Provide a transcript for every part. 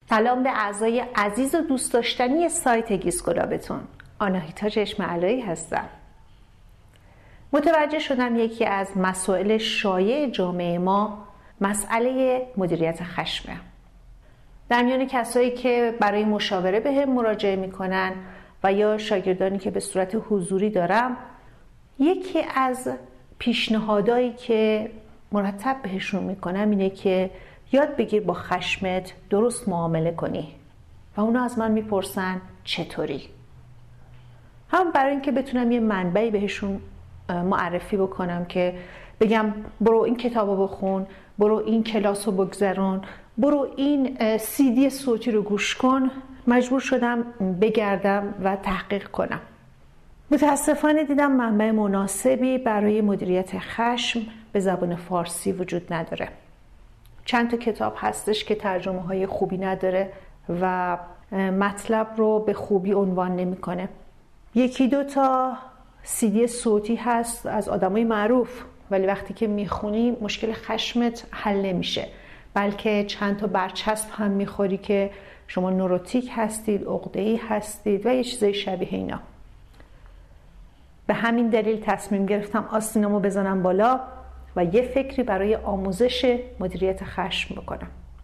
سلام به اعضای عزیز و دوست داشتنی سایت گیسگلابتون. آناهیتا چشم علایی هستم. متوجه شدم یکی از مسائل شایع جامعه ما مسئله مدیریت خشمه. در میان کسایی که برای مشاوره به هم مراجعه میکنن و یا شاگردانی که به صورت حضوری دارم، یکی از پیشنهادایی که مرتب بهشون میکنم اینه که یاد بگیر با خشمت درست معامله کنی و اونا از من میپرسن چطوری؟ هم برای اینکه بتونم یه منبعی بهشون معرفی بکنم که بگم برو این کتابو بخون، برو این کلاسو بگذرون، برو این CD صوتی رو گوش کن، مجبور شدم بگردم و تحقیق کنم. متاسفانه دیدم منبع مناسبی برای مدیریت خشم به زبان فارسی وجود نداره. چند تا کتاب هستش که ترجمه های خوبی نداره و مطلب رو به خوبی عنوان نمیکنه. یکی دو تا CD صوتی هست از آدمای معروف، ولی وقتی که میخونی مشکل خشمت حل نمیشه، بلکه چند تا برچسب هم میخوری که شما نوروتیک هستید، عقده‌ای هستید و یه چیزای شبیه اینا. به همین دلیل تصمیم گرفتم آستینامو بزنم بالا و یه فکری برای آموزش مدیریت خشم بکنم.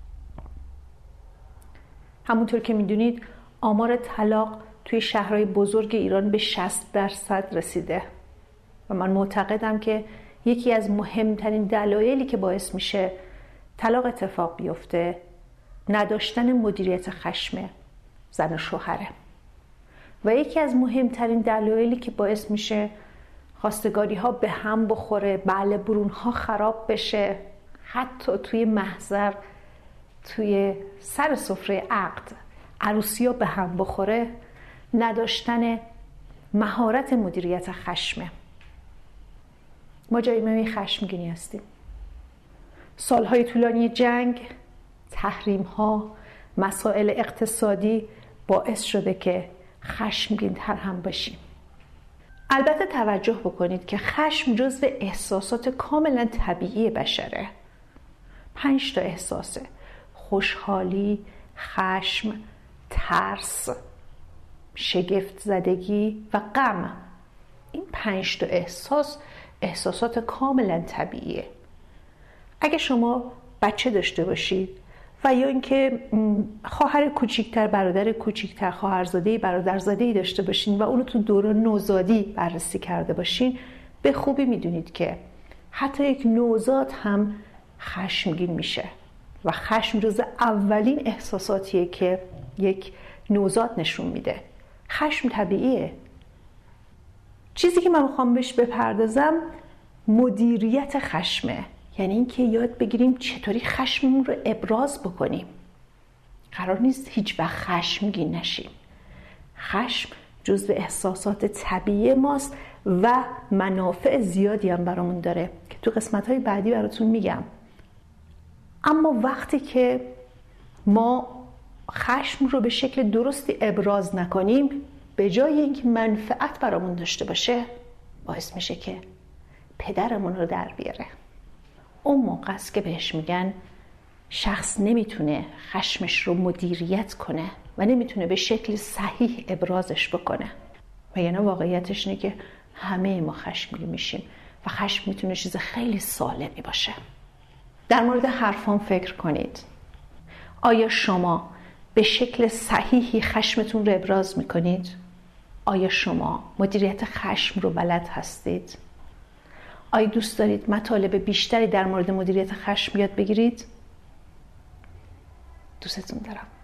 همونطور که میدونید آمار طلاق توی شهرهای بزرگ ایران به 60% رسیده و من معتقدم که یکی از مهمترین دلایلی که باعث میشه طلاق اتفاق بیفته نداشتن مدیریت خشم زن و شوهره و یکی از مهمترین دلایلی که باعث میشه خواستگاری ها به هم بخوره، بله برون ها خراب بشه، حتی توی محضر، توی سر سفره عقد عروسی ها به هم بخوره، نداشتن مهارت مدیریت خشمه. ما جایمه خشمگینی هستیم. سالهای طولانی جنگ، تحریم ها، مسائل اقتصادی باعث شده که خشمگین تر هم باشیم. البته توجه بکنید که خشم جزو احساسات کاملا طبیعی بشره. 5 تا احساسه: خوشحالی، خشم، ترس، شگفت زدگی و غم. این 5 تا احساسات کاملا طبیعیه. اگه شما بچه داشته باشید و یا اینکه خواهر کوچیکتر، برادر کوچیکتر، خواهرزاده، برادرزاده داشته باشین و اونو تو دوران نوزادی بررسی کرده باشین، به خوبی میدونید که حتی یک نوزاد هم خشمگین میشه و خشم جز اولین احساساتیه که یک نوزاد نشون میده. خشم طبیعیه. چیزی که من میخوام بهش بپردازم مدیریت خشمه، یعنی اینکه یاد بگیریم چطوری خشممون رو ابراز بکنیم. قرار نیست هیچ وقت خشمگین نشیم. خشم جزو احساسات طبیعی ماست و منافع زیادی هم برامون داره که تو قسمت‌های بعدی براتون میگم. اما وقتی که ما خشم رو به شکل درستی ابراز نکنیم، به جای اینکه منفعت برامون داشته باشه، باعث میشه که پدرمون رو در بیاره. اون موقع است که بهش میگن شخص نمیتونه خشمش رو مدیریت کنه و نمیتونه به شکل صحیح ابرازش بکنه. و یعنی واقعیتش اینه که همه ما خشمگین میشیم و خشم میتونه چیز خیلی سالمی باشه. در مورد حرفام فکر کنید. آیا شما به شکل صحیحی خشمتون رو ابراز میکنید؟ آیا شما مدیریت خشم رو بلد هستید؟ آیا دوست دارید مطالب بیشتری در مورد مدیریت خشم یاد بگیرید؟ دوستتون دارم.